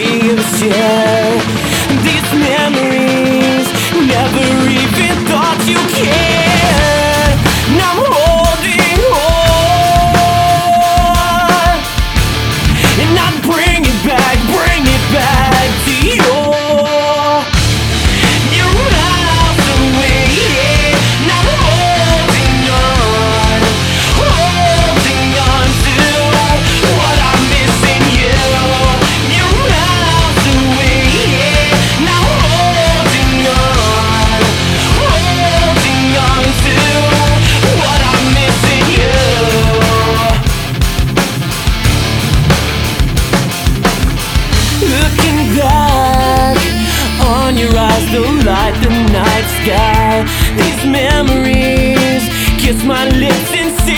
we'll share. These memories, never even thought you cared. And I'm holding on, and I'm bring it back to you. You're miles away, and I'm holding on to what I'm missing you. You're miles away, and I'm holding on to what I'm missing you. Looking back on your eyes, the light, the night sky. These memories kiss my lips and